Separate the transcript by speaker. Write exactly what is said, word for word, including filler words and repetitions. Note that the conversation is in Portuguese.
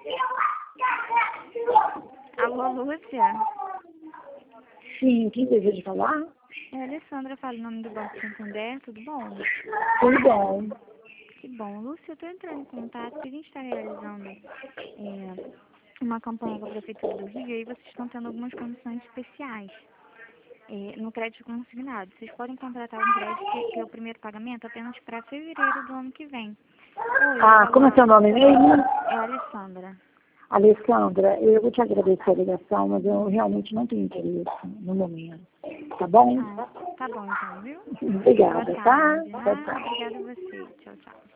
Speaker 1: Alô, Lúcia?
Speaker 2: Sim, quem deseja falar?
Speaker 1: É a Alessandra, fala em nome do Banco Santander, tudo bom?
Speaker 2: Tudo bom.
Speaker 1: Que bom. Lúcia, eu estou entrando em contato porque a gente está realizando é, uma campanha com a Prefeitura do Rio e aí vocês estão tendo algumas condições especiais é, no crédito consignado. Vocês podem contratar um crédito que, que é o primeiro pagamento apenas para fevereiro do ano que vem. Oi,
Speaker 2: Ah, como é seu nome mesmo?
Speaker 1: É a Alessandra.
Speaker 2: Alessandra, eu vou te agradecer a ligação, mas eu realmente não tenho interesse no momento. Tá bom?
Speaker 1: Ah, tá bom então, viu?
Speaker 2: Obrigada,
Speaker 1: Boa
Speaker 2: tá?
Speaker 1: tarde.
Speaker 2: Tchau,
Speaker 1: Ah,
Speaker 2: tchau.
Speaker 1: obrigada a você. Tchau, tchau.